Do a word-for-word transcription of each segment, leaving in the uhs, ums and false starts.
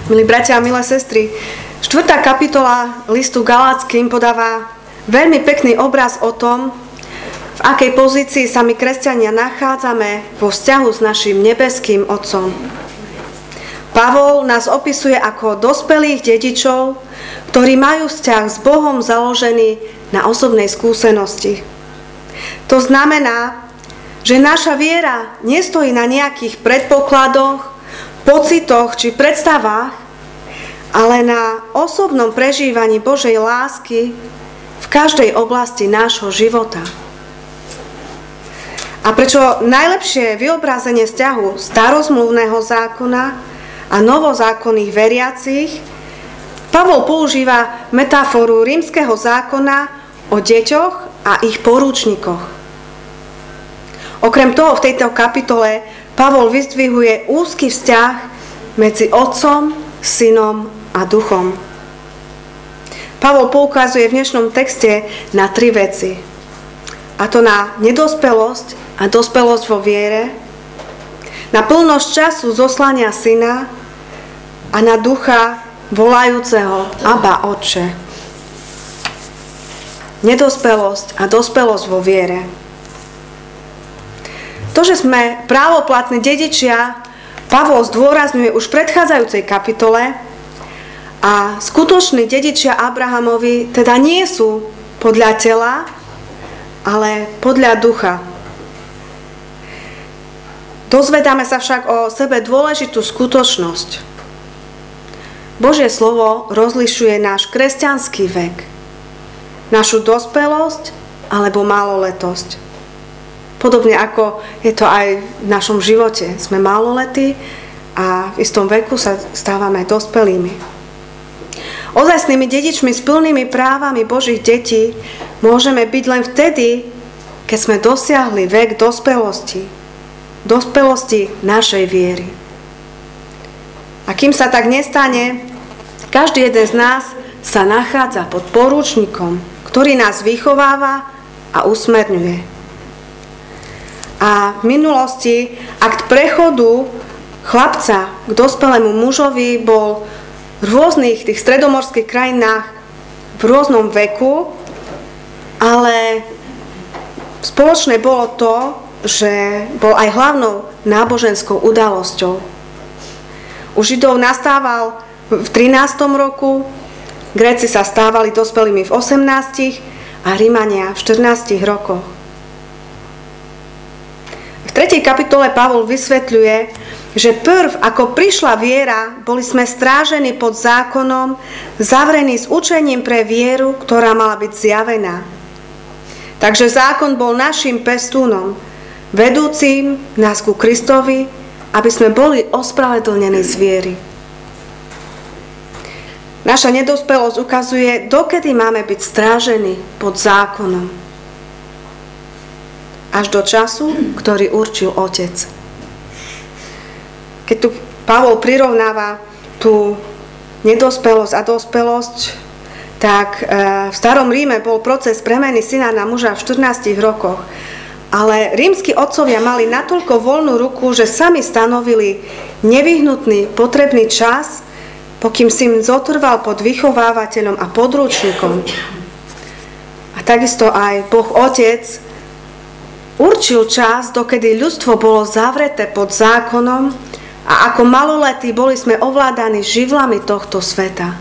Milí bratia a milé sestry, štvrtá kapitola listu Galatským podáva veľmi pekný obraz o tom, v akej pozícii sa my kresťania nachádzame vo vzťahu s našim nebeským Otcom. Pavol nás opisuje ako dospelých dedičov, ktorí majú vzťah s Bohom založený na osobnej skúsenosti. To znamená, že naša viera nestojí na nejakých predpokladoch, pocitoch či predstavách, ale na osobnom prežívaní Božej lásky v každej oblasti nášho života. A prečo najlepšie vyobrazenie vzťahu starozmluvného zákona a novozákonných veriacich, Pavol používa metaforu rímskeho zákona o deťoch a ich porúčnikoch. Okrem toho v tejto kapitole Pavol vyzdvihuje úzky vzťah medzi Otcom, Synom a Duchom. Pavol poukazuje v dnešnom texte na tri veci. A to na nedospelosť a dospelosť vo viere, na plnosť času zoslania Syna a na Ducha volajúceho Abba, Otče. Nedospelosť a dospelosť vo viere. To, že sme právoplatní dedičia, Pavol zdôrazňuje už v predchádzajúcej kapitole a skutoční dedičia Abrahamovi teda nie sú podľa tela, ale podľa ducha. Dozvedáme sa však o sebe dôležitú skutočnosť. Božie slovo rozlišuje náš kresťanský vek, našu dospelosť alebo maloletosť. Podobne ako je to aj v našom živote. Sme maloletí a v istom veku sa stávame dospelými. Ozajstnými dedičmi s plnými právami Božích detí môžeme byť len vtedy, keď sme dosiahli vek dospelosti. Dospelosti našej viery. A kým sa tak nestane, každý jeden z nás sa nachádza pod porúčnikom, ktorý nás vychováva a usmerňuje. A v minulosti akt prechodu chlapca k dospelému mužovi bol v rôznych tých stredomorských krajinách v rôznom veku, ale spoločné bolo to, že bol aj hlavnou náboženskou udalosťou. U Židov nastával v trinástom roku, Gréci sa stávali dospelými v osemnástich a Rimania v štrnástich rokoch. V tretej kapitole Pavol vysvetľuje, že prv ako prišla viera, boli sme strážení pod zákonom, zavrení s učením pre vieru, ktorá mala byť zjavená. Takže zákon bol našim pestúnom, vedúcim nás ku Kristovi, aby sme boli ospravedlnení z viery. Naša nedospelosť ukazuje, dokedy máme byť strážení pod zákonom. Až do času, ktorý určil Otec. Keď tu Pavol prirovnáva tú nedospelosť a dospelosť, tak v starom Ríme bol proces premeny syna na muža v štrnástich rokoch. Ale rímski otcovia mali natoľko voľnú ruku, že sami stanovili nevyhnutný potrebný čas, pokým syn zotrval pod vychovávateľom a područníkom. A takisto aj Boh Otec určil čas, dokedy ľudstvo bolo zavreté pod zákonom a ako maloletí boli sme ovládaní živlami tohto sveta.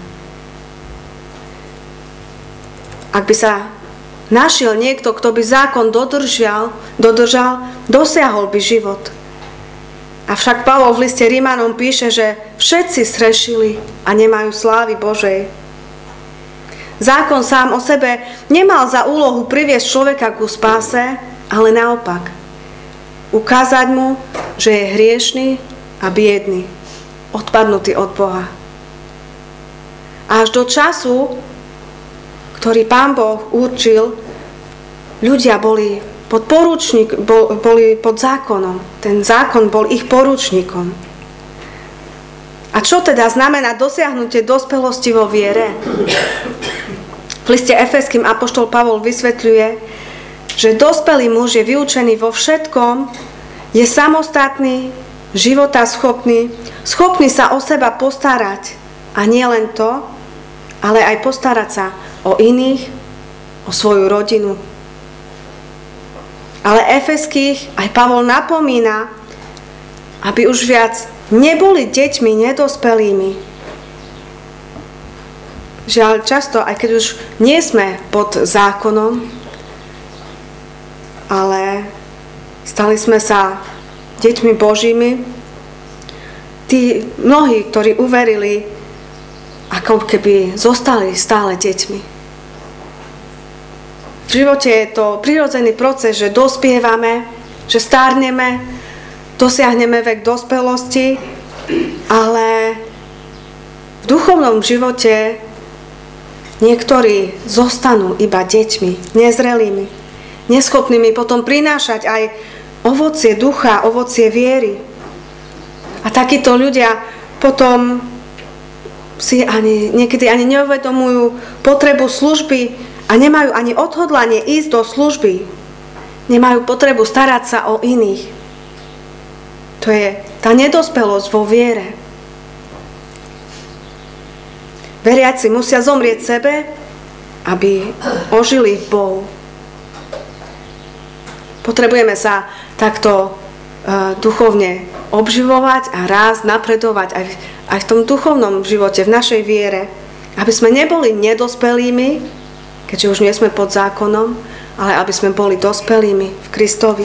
Ak by sa našiel niekto, kto by zákon dodržal, dodržal, dosiahol by život. Avšak Pavol v liste Rímanom píše, že všetci zhrešili a nemajú slávy Božej. Zákon sám o sebe nemal za úlohu priviesť človeka ku spáse, ale naopak, ukázať mu, že je hriešný a biedný, odpadnutý od Boha. A až do času, ktorý Pán Boh určil, ľudia boli pod porúčnik, bol, boli pod zákonom. Ten zákon bol ich porúčnikom. A čo teda znamená dosiahnutie dospelosti vo viere? V liste Efeským apoštol Pavol vysvetľuje, že dospelý muž je vyučený vo všetkom, je samostatný, životaschopný, schopný sa o seba postarať, A nie len to, ale aj postarať sa o iných, o svoju rodinu. Ale Efeských aj Pavol napomína, aby už viac neboli deťmi nedospelými. Žiaľ, často, aj keď už nie sme pod zákonom, ale stali sme sa deťmi Božími, tí mnohí, ktorí uverili, ako keby zostali stále deťmi. V živote je to prirodzený proces, že dospievame, že stárneme, dosiahneme vek dospelosti, ale v duchovnom živote niektorí zostanú iba deťmi, nezrelými, neschopnými potom prinášať aj ovocie ducha, ovocie viery. A takíto ľudia potom si ani, niekedy ani neuvedomujú potrebu služby a nemajú ani odhodlanie ísť do služby. Nemajú potrebu starať sa o iných. To je tá nedospelosť vo viere. Veriaci musia zomrieť sebe, aby ožili v Bohu. Potrebujeme sa takto uh, duchovne obživovať a rásť, napredovať aj, aj v tom duchovnom živote, v našej viere, aby sme neboli nedospelými, keďže už nie sme pod zákonom, ale aby sme boli dospelými v Kristovi.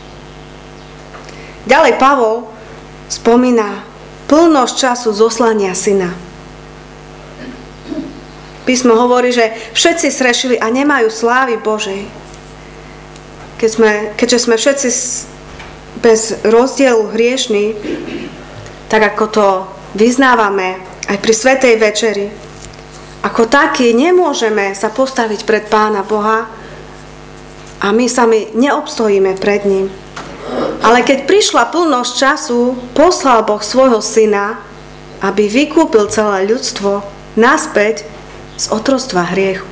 Ďalej Pavol spomína plnosť času zoslania syna. Písmo hovorí, že všetci srešili a nemajú slávy Božej. Keď sme, keďže sme všetci bez rozdielu hriešní, tak ako to vyznávame aj pri Svätej večeri, ako takí nemôžeme sa postaviť pred Pána Boha a my sami neobstojíme pred ním. Ale keď prišla plnosť času, poslal Boh svojho syna, aby vykúpil celé ľudstvo naspäť z otroctva hriechu.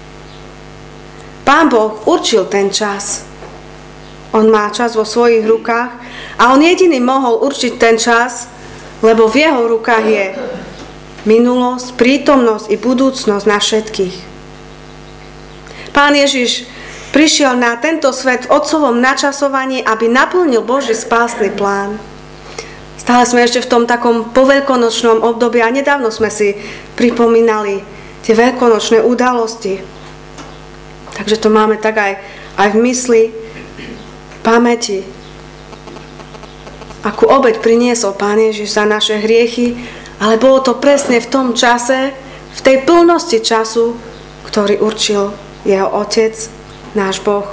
Pán Boh určil ten čas. On má čas vo svojich rukách a on jediný mohol určiť ten čas, lebo v jeho rukách je minulosť, prítomnosť i budúcnosť na všetkých. Pán Ježiš prišiel na tento svet v otcovom načasovaní, aby naplnil Boží spásny plán. Stále sme ešte v tom takom poveľkonočnom období a nedávno sme si pripomínali tie veľkonočné udalosti. Takže to máme tak aj, aj v mysli, v pamäti. Akú obeť priniesol Pán Ježiš za naše hriechy, ale bolo to presne v tom čase, v tej plnosti času, ktorý určil jeho Otec, náš Boh.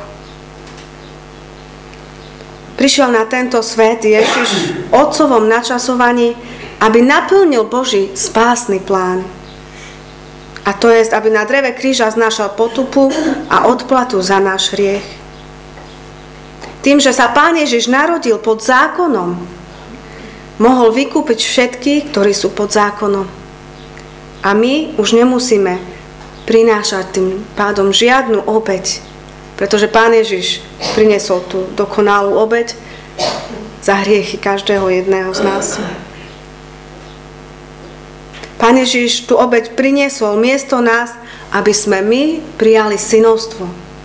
Prišiel na tento svet Ježiš v otcovom načasovaní, aby naplnil Boží spásny plán. A to je, aby na dreve kríža znášal potupu a odplatu za náš hriech. Tým, že sa Pán Ježiš narodil pod zákonom, mohol vykúpiť všetkých, ktorí sú pod zákonom. A my už nemusíme prinášať tým pádom žiadnu obeť, pretože Pán Ježiš priniesol tú dokonalú obeť za hriechy každého jedného z nás. Pán Ježiš tú obeť priniesol miesto nás, aby sme my prijali synovstvo.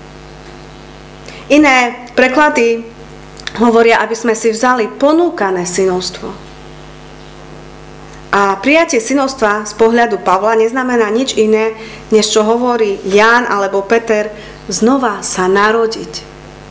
Iné preklady hovoria, aby sme si vzali ponúkané synovstvo. A prijatie synovstva z pohľadu Pavla neznamená nič iné, než čo hovorí Ján alebo Peter, znova sa narodiť.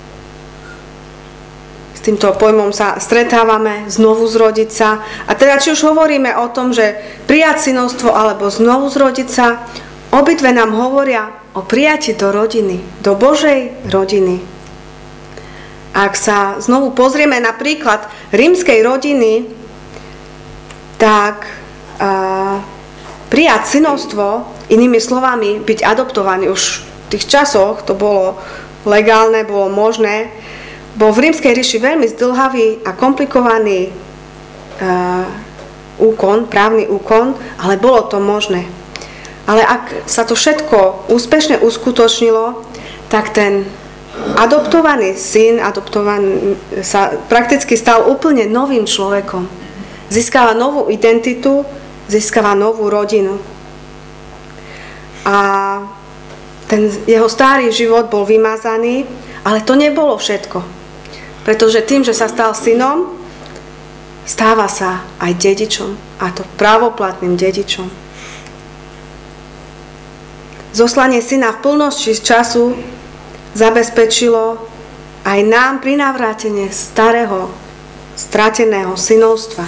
S týmto pojmom sa stretávame, znovu zrodiť sa. A teda či už hovoríme o tom, že prijať synovstvo alebo znovu zrodiť sa, obidve nám hovoria o prijati do rodiny, do Božej rodiny. Ak sa znovu pozrieme na príklad rímskej rodiny, tak uh, prijať synovstvo, inými slovami byť adoptovaný, už v tých časoch to bolo legálne, bolo možné, bol v rímskej ríši veľmi zdĺhavý a komplikovaný uh, úkon, právny úkon, ale bolo to možné. Ale ak sa to všetko úspešne uskutočnilo, tak ten adoptovaný syn adoptovaný, sa prakticky stal úplne novým človekom. Získava novú identitu, získava novú rodinu. A ten jeho starý život bol vymazaný, ale to nebolo všetko. Pretože tým, že sa stal synom, stáva sa aj dedičom, a to právoplatným dedičom. Zoslanie syna v plnosti času zabezpečilo aj nám prinavrátenie starého, strateného synovstva.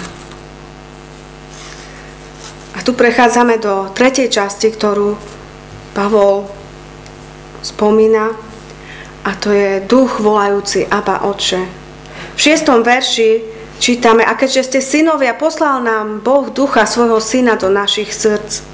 A tu prechádzame do tretej časti, ktorú Pavol spomína, a to je duch volajúci Abba, Otče. V šiestom verši čítame: a keďže ste synovia, poslal nám Boh ducha svojho syna do našich srdc.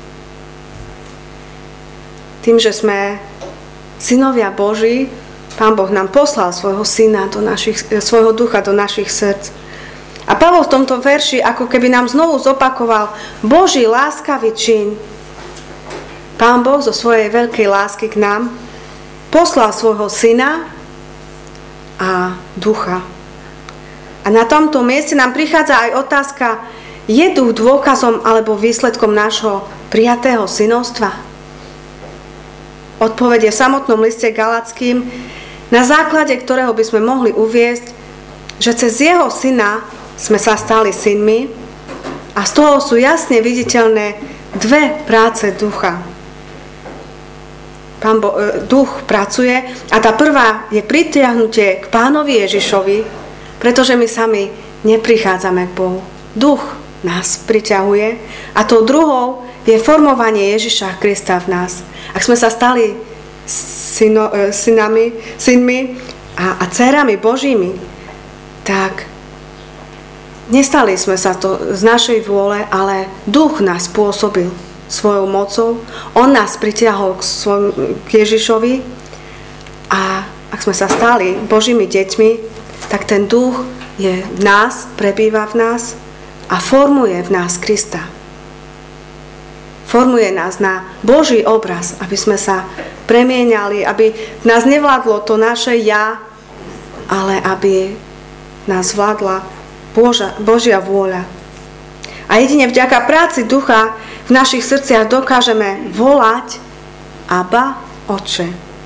Tým, že sme synovia Boží, Pán Boh nám poslal svojho syna do našich, svojho ducha do našich srdc. A Pavol v tomto verši ako keby nám znovu zopakoval Boží láskavý čin. Pán Boh zo svojej veľkej lásky k nám poslal svojho syna a ducha. A na tomto mieste nám prichádza aj otázka: je duch dôkazom alebo výsledkom nášho prijatého synovstva? Odpoveď je v samotnom liste Galackým, na základe ktorého by sme mohli uviesť, že cez jeho syna sme sa stali synmi, a z toho sú jasne viditeľné dve práce ducha. Pán Bo- duch pracuje, a tá prvá je pritiahnutie k Pánovi Ježišovi, pretože my sami neprichádzame k Bohu. Duch nás priťahuje, a tou druhou je formovanie Ježiša Krista v nás. Ak sme sa stali syno, synami, synmi a, a dcerami Božími, tak nestali sme sa to z našej vôle, ale duch nás pôsobil svojou mocou. On nás pritiahol k, svojom, k Ježišovi, a ak sme sa stali Božími deťmi, tak ten duch je v nás, prebýva v nás a formuje v nás Krista. Formuje nás na Boží obraz, aby sme sa premieňali, aby nás nevládlo to naše ja, ale aby nás vládla Božia, Božia vôľa. A jedine vďaka práci ducha v našich srdciach dokážeme volať Abba, Otče.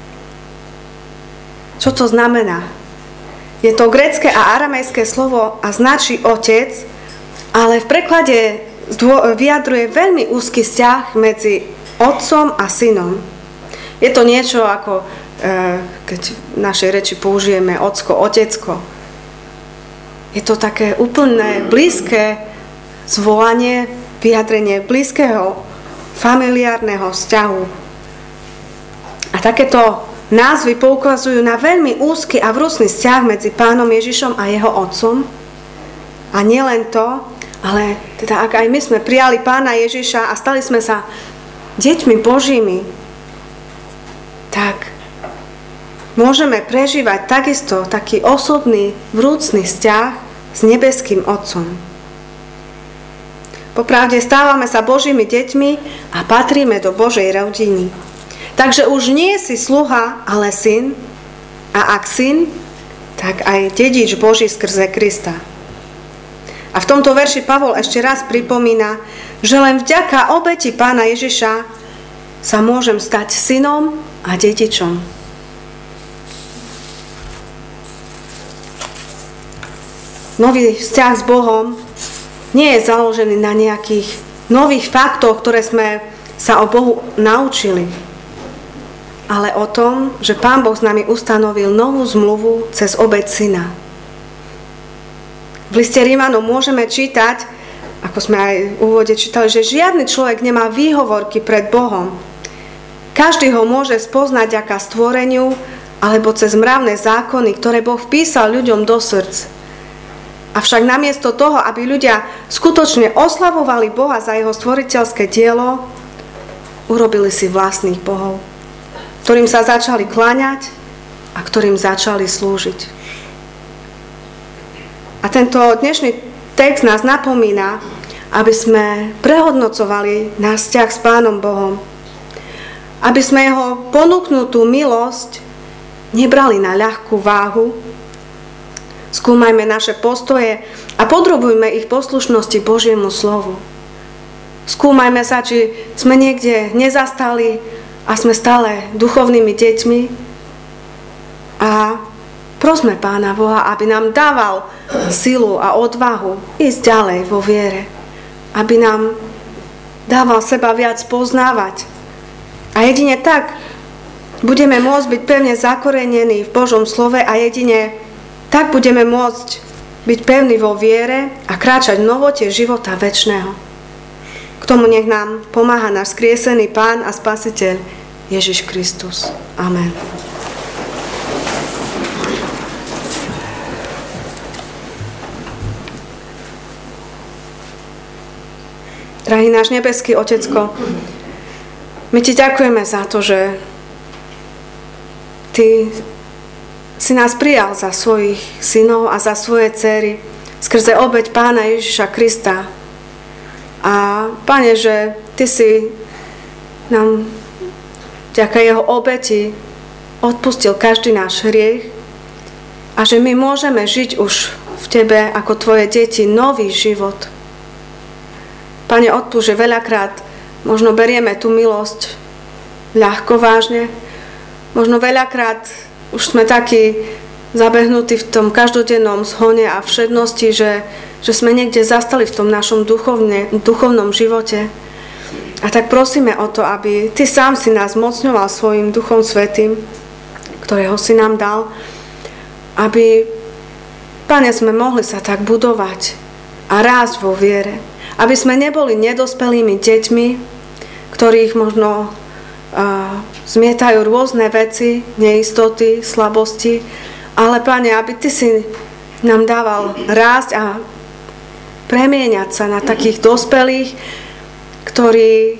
Čo to znamená? Je to grécke a aramejské slovo a značí otec, ale v preklade vyjadruje veľmi úzky vzťah medzi otcom a synom. Je to niečo ako, keď v našej reči použijeme ocko, otecko. Je to také úplné, blízke zvolanie, vyjadrenie blízkeho, familiárneho vzťahu. A takéto názvy poukazujú na veľmi úzky a vrúcny vzťah medzi Pánom Ježišom a jeho otcom. A nielen to, ale teda ak aj my sme prijali Pána Ježiša a stali sme sa deťmi Božími, tak môžeme prežívať takisto taký osobný, vrúcny vzťah s nebeským Otcom. Popravde stávame sa Božími deťmi a patríme do Božej rodiny. Takže už nie si sluha, ale syn, a ak syn, tak aj dedič Boží skrze Krista. A v tomto verši Pavol ešte raz pripomína, že len vďaka obeti Pána Ježiša sa môžem stať synom a dedičom. Nový vzťah s Bohom nie je založený na nejakých nových faktoch, ktoré sme sa o Bohu naučili, ale o tom, že Pán Boh s nami ustanovil novú zmluvu cez obeť syna. V liste Rímanom môžeme čítať, ako sme aj v úvode čítali, že žiadny človek nemá výhovorky pred Bohom. Každý ho môže spoznať vďaka stvoreniu alebo cez mravné zákony, ktoré Boh vpísal ľuďom do srdc. Avšak namiesto toho, aby ľudia skutočne oslavovali Boha za jeho stvoriteľské dielo, urobili si vlastných bohov, ktorým sa začali kláňať a ktorým začali slúžiť. A tento dnešný text nás napomína, aby sme prehodnocovali náš vzťah s Pánom Bohom. Aby sme jeho ponúknutú milosť nebrali na ľahkú váhu. Skúmajme naše postoje a podrobujme ich poslušnosti Božiemu slovu. Skúmajme sa, či sme niekde nezastali a sme stále duchovnými deťmi. A prosme Pána Boha, aby nám dával silu a odvahu ísť ďalej vo viere. Aby nám dával seba viac poznávať. A jedine tak budeme môcť byť pevne zakorenení v Božom slove a jedine tak budeme môcť byť pevní vo viere a kráčať v novote života večného. K tomu nech nám pomáha náš skriesený Pán a Spasiteľ Ježiš Kristus. Amen. Drahý náš nebeský Otecko, my Ti ďakujeme za to, že Ty si nás prijal za svojich synov a za svoje dcery skrze obeť Pána Ježiša Krista. A Pane, že Ty si nám vďaka Jeho obeti odpustil každý náš hriech a že my môžeme žiť už v Tebe ako Tvoje deti nový život. Pane, odpusť, že veľakrát možno berieme tú milosť ľahko vážne, možno veľakrát už sme takí zabehnutí v tom každodennom zhone a všednosti, že že sme niekde zastali v tom našom duchovne, duchovnom živote. A tak prosíme o to, aby Ty sám si nás mocňoval svojim Duchom Svätým, ktorého si nám dal, aby, Pane, sme mohli sa tak budovať a rásť vo viere. Aby sme neboli nedospelými deťmi, ktorých možno uh, zmietajú rôzne veci, neistoty, slabosti, ale, Pane, aby Ty si nám dával rásť a premieňať sa na takých dospelých, ktorí,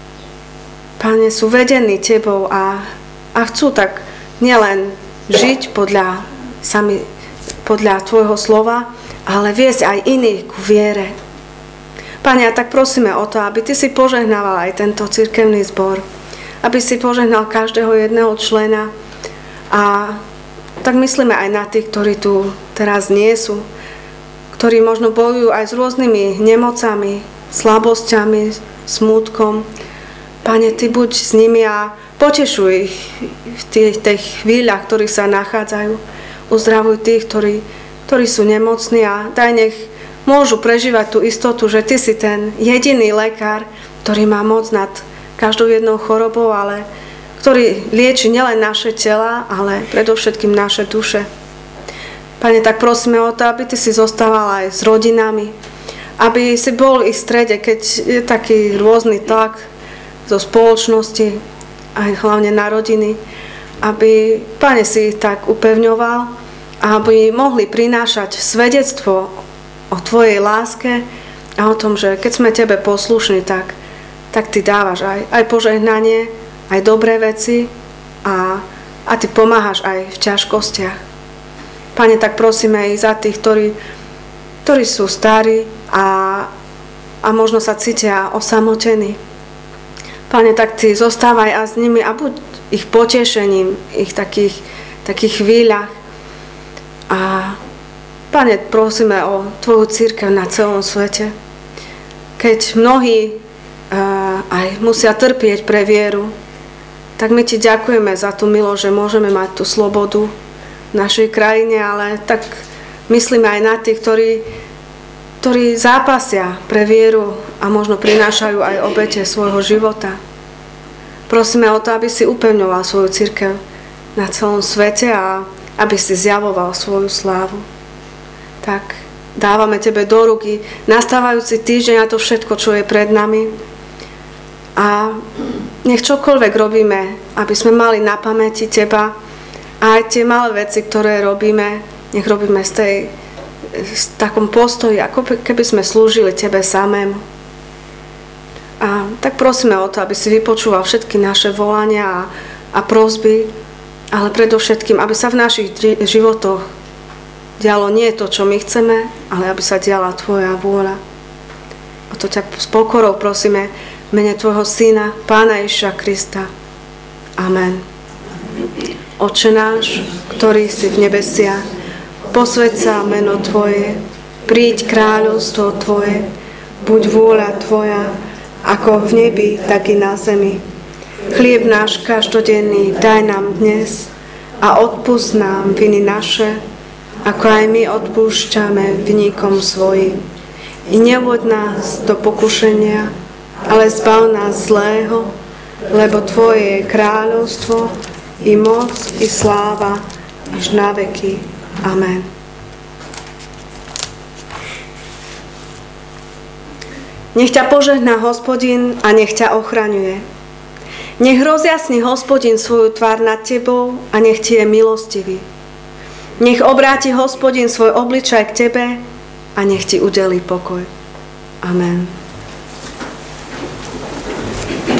Pane, sú vedení Tebou a, a chcú tak nielen žiť podľa, sami, podľa Tvojho slova, ale viesť aj iných ku viere. Pane, a tak prosíme o to, aby Ty si požehnával aj tento cirkevný zbor, aby si požehnal každého jedného člena a tak myslíme aj na tých, ktorí tu teraz nie sú, ktorí možno bojujú aj s rôznymi nemocami, slabosťami, smútkom. Pane, Ty buď s nimi a potešuj ich v tých, tých chvíľach, ktorých sa nachádzajú. Uzdravuj tých, ktorí, ktorí sú nemocní a daj nech môžu prežívať tú istotu, že Ty si ten jediný lekár, ktorý má moc nad každou jednou chorobou, ale ktorý lieči nielen naše tela, ale predovšetkým naše duše. Pane, tak prosíme o to, aby Ty si zostával aj s rodinami, aby si bol ich v strede, keď je taký rôzny tlak zo spoločnosti, aj hlavne na rodiny, aby, Pane, si ich tak upevňoval a aby mohli prinášať svedectvo o Tvojej láske a o tom, že keď sme Tebe poslušní, tak, tak Ty dávaš aj, aj požehnanie, aj dobré veci a, a Ty pomáhaš aj v ťažkostiach. Pane, tak prosíme aj za tých, ktorí, ktorí sú starí a, a možno sa cítia osamotení. Pane, tak Ty zostávaj a s nimi a buď ich potešením, ich takých, takých chvíľach. A Pane, prosíme o Tvoju cirkev na celom svete. Keď mnohí uh, aj musia trpieť pre vieru, tak my Ti ďakujeme za tú milosť, že môžeme mať tú slobodu v našej krajine, ale tak myslíme aj na tých, ktorí, ktorí zápasia pre vieru a možno prinášajú aj obete svojho života. Prosíme o to, aby si upevňoval svoju cirkev na celom svete a aby si zjavoval svoju slávu. Tak dávame Tebe do ruky nastávajúci týždeň a to všetko, čo je pred nami. A nech čokoľvek robíme, aby sme mali na pamäti Teba, a aj tie malé veci, ktoré robíme, nech robíme z tej, z takom postoji, ako keby sme slúžili Tebe samému. A tak prosíme o to, aby si vypočúval všetky naše volania a, a prosby, ale predovšetkým, aby sa v našich životoch dialo nie to, čo my chceme, ale aby sa diala Tvoja vôľa. O to ťa s pokorou prosíme v mene Tvojho Syna, Pána Ježiša Krista. Amen. Otče náš, ktorý si v nebesiach, posväť sa meno Tvoje, príď kráľovstvo Tvoje, buď vôľa Tvoja, ako v nebi, tak i na zemi. Chlieb náš každodenný daj nám dnes a odpusť nám viny naše, ako aj my odpúšťame vinníkom svojim. I nevoď nás do pokušenia, ale zbav nás zlého, lebo Tvoje je kráľovstvo, i moc, i sláva, až na veky. Amen. Nech ťa požehná Hospodin a nech ťa ochraňuje. Nech rozjasní Hospodin svoju tvár nad tebou a nech ti je milostivý. Nech obráti Hospodin svoj obličaj k tebe a nech ti udelí pokoj. Amen.